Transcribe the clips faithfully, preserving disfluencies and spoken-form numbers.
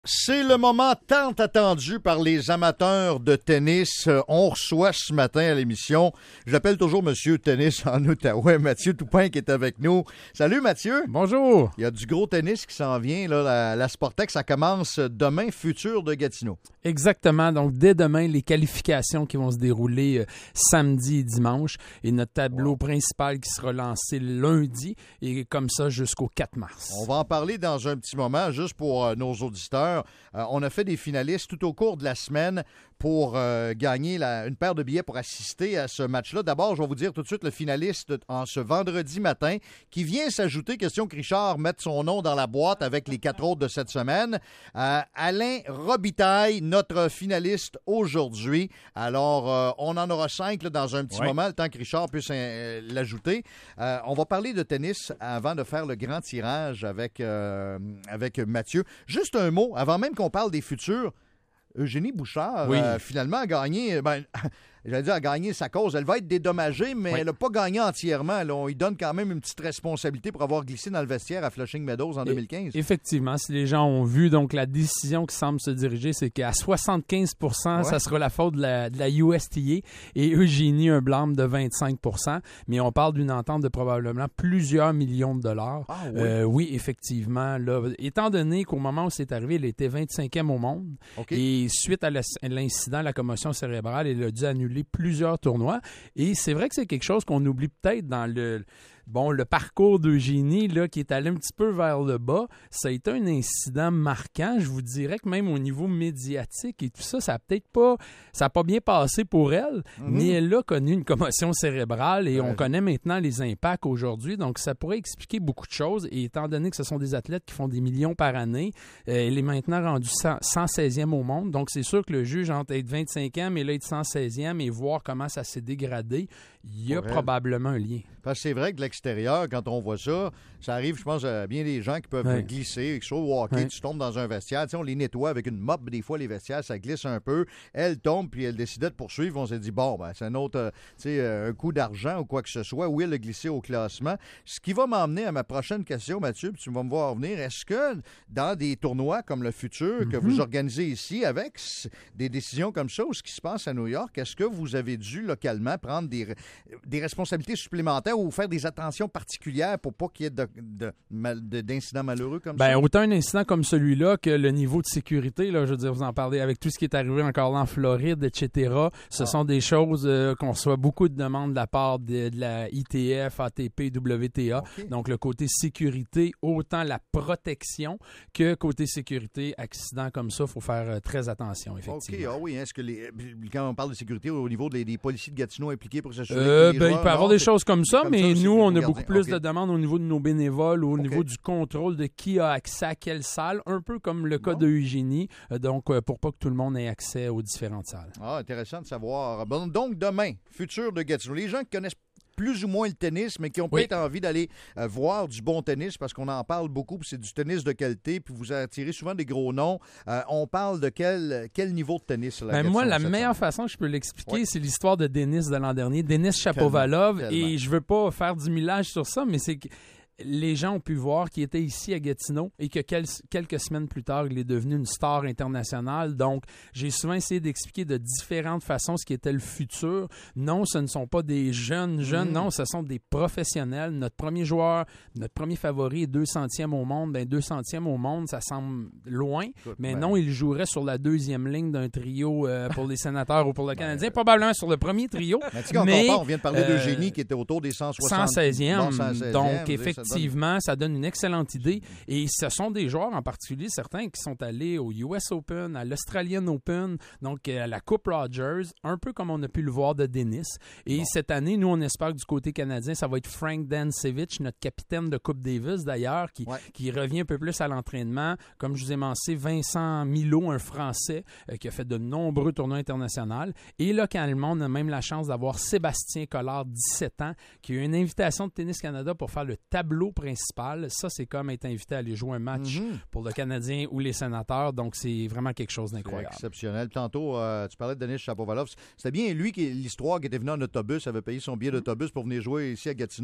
C'est le moment tant attendu par les amateurs de tennis. On reçoit ce matin à l'émission, j'appelle toujours Monsieur Tennis en Outaouais, Mathieu Toupin qui est avec nous. Salut Mathieu. Bonjour. Il y a du gros tennis qui s'en vient. Là, la, la Sportex, ça commence demain, futur de Gatineau. Exactement. Donc, dès demain, les qualifications qui vont se dérouler euh, samedi et dimanche. Et notre tableau wow. principal qui sera lancé lundi. Et comme ça, jusqu'au quatre mars. On va en parler dans un petit moment, juste pour euh, nos auditeurs. Euh, on a fait des finalistes tout au cours de la semaine pour euh, gagner la, une paire de billets pour assister à ce match-là. D'abord, je vais vous dire tout de suite le finaliste en ce vendredi matin qui vient s'ajouter, question que Richard mette son nom dans la boîte avec les quatre autres de cette semaine. Euh, Alain Robitaille, notre finaliste aujourd'hui. Alors, euh, on en aura cinq là, dans un petit ouais. moment, le temps que Richard puisse euh, l'ajouter. Euh, on va parler de tennis avant de faire le grand tirage avec, euh, avec Mathieu. Juste un mot, avant même qu'on parle des futurs. Eugénie Bouchard, oui. euh, finalement, a gagné, ben, j'allais dire, a gagné sa cause. Elle va être dédommagée, mais oui. elle n'a pas gagné entièrement. Là. On lui donne quand même une petite responsabilité pour avoir glissé dans le vestiaire à Flushing Meadows en deux mille quinze. Effectivement, si les gens ont vu, donc la décision qui semble se diriger, c'est qu'à soixante-quinze pour cent, ouais. ça sera la faute de la, de la U S T A et Eugénie un blâme de vingt-cinq pour cent. Mais on parle d'une entente de probablement plusieurs millions de dollars. Ah, oui. Euh, oui, effectivement. Là, étant donné qu'au moment où c'est arrivé, elle était vingt-cinquième au monde. Okay. Et suite à l'incident, la commotion cérébrale, elle a dû annuler plusieurs tournois. Et c'est vrai que c'est quelque chose qu'on oublie peut-être dans le... Bon, le parcours d'Eugénie, là, qui est allé un petit peu vers le bas, ça a été un incident marquant. Je vous dirais que même au niveau médiatique et tout ça, ça n'a peut-être pas, ça n'a pas bien passé pour elle, mm-hmm. mais elle a connu une commotion cérébrale et ouais. on connaît maintenant les impacts aujourd'hui. Donc, ça pourrait expliquer beaucoup de choses. Et étant donné que ce sont des athlètes qui font des millions par année, euh, elle est maintenant rendue cent seizième au monde. Donc, c'est sûr que le juge, entre être vingt-cinquième et là, être cent seizième et voir comment ça s'est dégradé, il y a pour probablement elle. un lien. Parce que c'est vrai que l'extérieur, quand on voit ça, ça arrive, je pense, à bien des gens qui peuvent ouais. glisser, que ce soit au hockey, ouais. tu tombes dans un vestiaire, tu sais, on les nettoie avec une mop, des fois les vestiaires, ça glisse un peu, elle tombe, puis elle décidait de poursuivre, on s'est dit, bon, ben, c'est un autre, euh, tu sais, euh, un coup d'argent ou quoi que ce soit, où elle a glissé au classement. Ce qui va m'emmener à ma prochaine question, Mathieu, puis tu vas me voir venir, est-ce que dans des tournois comme le futur, mm-hmm. que vous organisez ici, avec des décisions comme ça, ou ce qui se passe à New York, est-ce que vous avez dû localement prendre des, des responsabilités supplémentaires ou faire des attentions particulières pour pas qu'il y ait de, de, de, d'incidents malheureux comme ben, ça? Autant un incident comme celui-là que le niveau de sécurité, là, je veux dire, vous en parlez avec tout ce qui est arrivé encore là en Floride, et cetera. Ce ah. sont des choses euh, qu'on reçoit beaucoup de demandes de la part de, de la I T F, A T P, W T A. Okay. Donc, le côté sécurité, autant la protection que côté sécurité, accident comme ça, il faut faire euh, très attention, effectivement. OK, ah oui, hein, est-ce que les, quand on parle de sécurité au niveau des, des policiers de Gatineau impliqués pour s'assurer euh, que les ben, joueurs, il peut y avoir non, des choses comme ça, comme mais ça, nous, on a beaucoup plus okay. de demandes au niveau de nos bénévoles, au okay. niveau du contrôle de qui a accès à quelle salle, un peu comme le cas bon. de Eugénie, donc pour pas que tout le monde ait accès aux différentes salles. Ah, intéressant de savoir. Bon, donc, demain, futur de Gatineau. Les gens qui connaissent plus ou moins le tennis, mais qui ont oui. peut-être envie d'aller euh, voir du bon tennis, parce qu'on en parle beaucoup, puis c'est du tennis de qualité, puis vous attirez souvent des gros noms. Euh, on parle de quel, quel niveau de tennis? Là, ben moi, la meilleure façon que je peux l'expliquer, oui. c'est l'histoire de Denis de l'an dernier, Denis Shapovalov, tellement, tellement. Et je veux pas faire du millage sur ça, mais c'est que les gens ont pu voir qu'il était ici à Gatineau et que quel, quelques semaines plus tard, il est devenu une star internationale. Donc, j'ai souvent essayé d'expliquer de différentes façons ce qui était le futur. Non, ce ne sont pas des jeunes jeunes, mmh. non, ce sont des professionnels. Notre premier joueur, notre premier favori est deux centième au monde. Ben, deux centième au monde, ça semble loin, Écoute, mais ben... non, il jouerait sur la deuxième ligne d'un trio euh, pour les Sénateurs ou pour le Canadien, ben... probablement sur le premier trio. Mais, tu sais, mais on, on vient de parler euh, d'Eugénie qui était autour des cent soixante. cent seizième, bon, cent seizième donc effectivement. Effectivement, ça donne une excellente idée. Et ce sont des joueurs en particulier, certains qui sont allés au U S Open, à l'Australian Open, donc à la Coupe Rogers, un peu comme on a pu le voir de Denis. Et bon. cette année, nous, on espère que du côté canadien, ça va être Frank Dansevich, notre capitaine de Coupe Davis d'ailleurs, qui, ouais. qui revient un peu plus à l'entraînement. Comme je vous ai mentionné, Vincent Milo, un Français euh, qui a fait de nombreux tournois internationaux. Et localement, on a même la chance d'avoir Sébastien Collard, dix-sept ans, qui a eu une invitation de Tennis Canada pour faire le tableau principal. Ça, c'est comme être invité à aller jouer un match mm-hmm. pour le Canadien ou les Sénateurs. Donc, c'est vraiment quelque chose d'incroyable. C'est exceptionnel. Tantôt, euh, tu parlais de Denis Shapovalov. C'était bien lui, qui l'histoire qui était venu en autobus, avait payé son billet d'autobus pour venir jouer ici à Gatineau.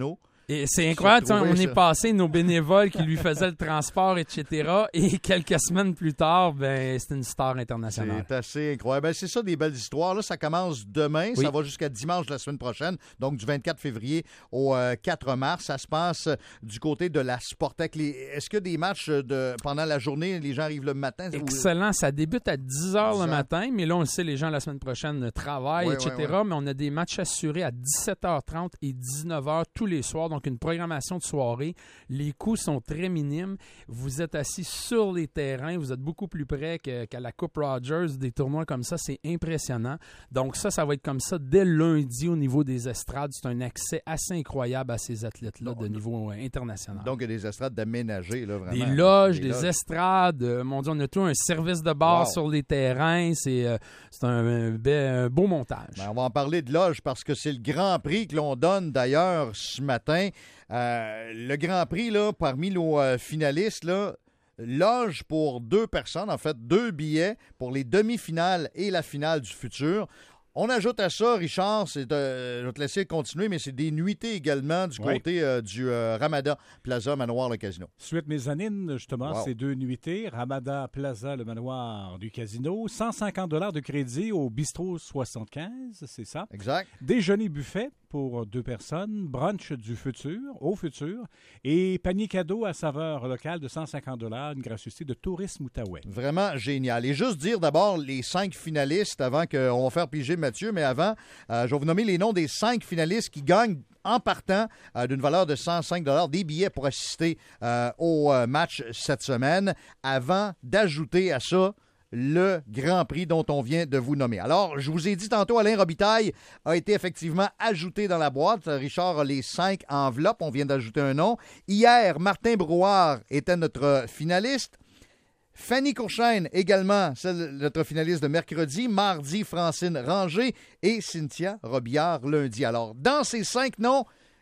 Et c'est incroyable, trouvé, on ça. est passé nos bénévoles qui lui faisaient le transport, et cetera. Et quelques semaines plus tard, ben c'est une star internationale. C'est assez incroyable. Ben, c'est ça, des belles histoires. Là, ça commence demain, oui. Ça va jusqu'à dimanche de la semaine prochaine, donc du vingt-quatre février au euh, quatre mars. Ça se passe du côté de la Sportec. Les... Est-ce que des matchs de... pendant la journée, les gens arrivent le matin? Excellent. Ça débute à dix heures le matin, mais là, on le sait, les gens la semaine prochaine travaillent, oui, et cetera. Oui, oui. Mais on a des matchs assurés à dix-sept heures trente et dix-neuf heures tous les soirs. Donc, une programmation de soirée. Les coûts sont très minimes. Vous êtes assis sur les terrains. Vous êtes beaucoup plus près que, qu'à la Coupe Rogers. Des tournois comme ça, c'est impressionnant. Donc, ça, ça va être comme ça dès lundi au niveau des estrades. C'est un accès assez incroyable à ces athlètes-là de niveau international. Donc, il y a des estrades d'aménager, là, vraiment. Des loges, des, des loges. estrades. Euh, mon Dieu, on a tout un service de bar wow. sur les terrains. C'est, euh, c'est un, un, un beau montage. Ben, on va en parler de loges parce que c'est le Grand Prix que l'on donne d'ailleurs ce matin. Euh, le Grand Prix, là, parmi nos euh, finalistes, là, loge pour deux personnes, en fait, deux billets pour les demi-finales et la finale du futur. On ajoute à ça, Richard, c'est de, je vais te laisser continuer, mais c'est des nuitées également du oui. côté euh, du euh, Ramada Plaza Manoir le Casino. Suite mezzanine, justement, wow. ces deux nuitées. Ramada Plaza, le manoir du Casino. cent cinquante dollars de crédit au Bistrot soixante-quinze, c'est ça? Exact. Déjeuner buffet pour deux personnes. Brunch du futur, au futur. Et panier cadeau à saveur locale de cent cinquante dollars, une gracieuseté de Tourisme Outaouais. Vraiment génial. Et juste dire d'abord les cinq finalistes avant qu'on va faire piger Mathieu, mais avant, euh, je vais vous nommer les noms des cinq finalistes qui gagnent en partant euh, d'une valeur de cent cinq dollars des billets pour assister euh, au euh, match cette semaine, avant d'ajouter à ça le Grand Prix dont on vient de vous nommer. Alors, je vous ai dit tantôt, Alain Robitaille a été effectivement ajouté dans la boîte. Richard a les cinq enveloppes. On vient d'ajouter un nom. Hier, Martin Brouard était notre finaliste. Fanny Courchaine, également, c'est notre finaliste de mercredi. Mardi, Francine Ranger et Cynthia Robillard lundi. Alors, dans ces cinq noms,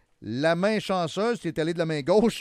la main chanceuse, tu es allé de la main gauche.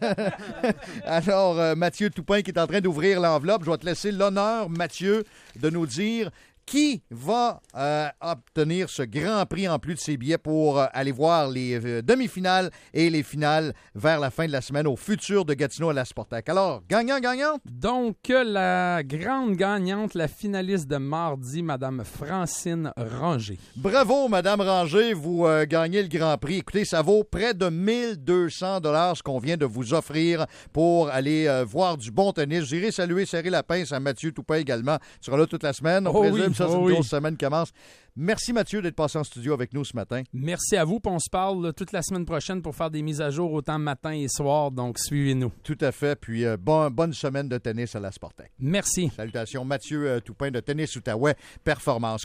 Alors, euh, Mathieu Toupin qui est en train d'ouvrir l'enveloppe. Je vais te laisser l'honneur, Mathieu, de nous dire qui va euh, obtenir ce Grand Prix en plus de ses billets pour euh, aller voir les euh, demi-finales et les finales vers la fin de la semaine au futur de Gatineau à la Sportec. Alors, gagnant, gagnante? Donc, la grande gagnante, la finaliste de mardi, Mme Francine Ranger. Bravo, Mme Ranger, vous euh, gagnez le Grand Prix. Écoutez, ça vaut près de mille deux cents dollars ce qu'on vient de vous offrir pour aller euh, voir du bon tennis. J'irai saluer, serrer la pince à Mathieu Toupin également. Tu seras là toute la semaine. On oh présume oui. Ça, c'est oh une oui. grosse semaine qui commence. Merci, Mathieu, d'être passé en studio avec nous ce matin. Merci à vous. Puis on se parle là, toute la semaine prochaine pour faire des mises à jour autant matin et soir. Donc, suivez-nous. Tout à fait. Puis, euh, bon, bonne semaine de tennis à la Sportec. Merci. Salutations. Mathieu euh, Toupin de Tennis Outaouais Performance.